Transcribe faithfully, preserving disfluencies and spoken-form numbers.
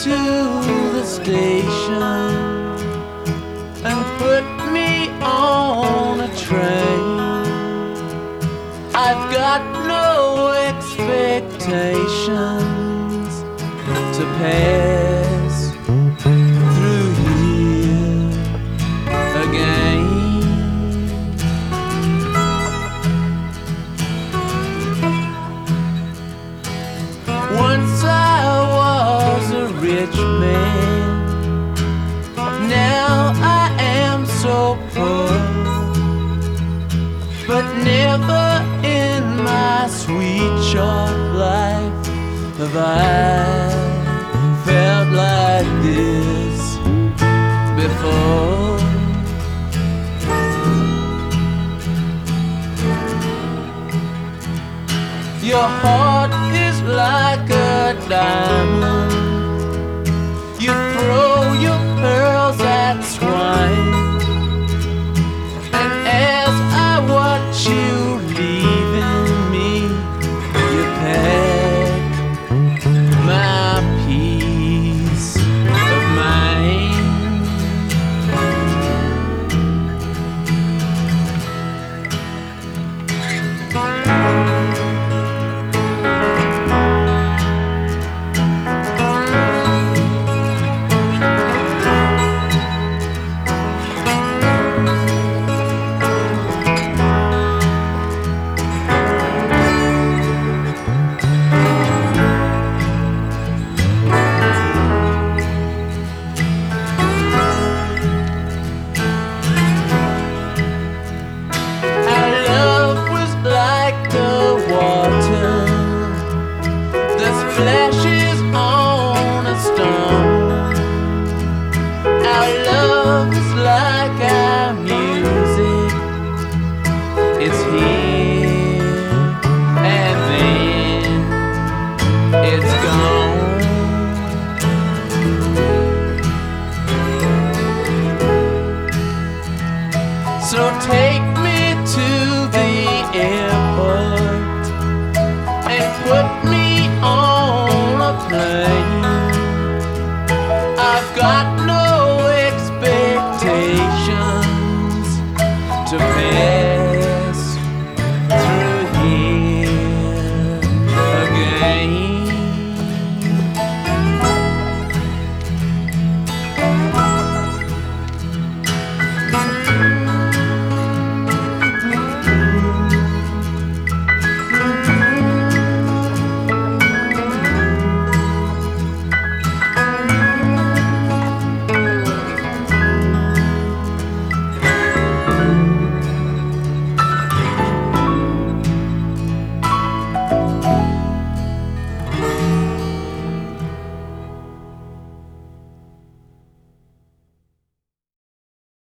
to the station and put me on a train. I've got no expectations to pass through here again. Once I was a rich man, now I am so poor. But never in my sweet short life have I felt like this before. Your heart is like a diamond. You throw your pearls at swine, and as I watch you leaving me, you pack my peace of mind. Flashes on a stone. Our love is like our music. It's here and then it's gone. So take me to the airport.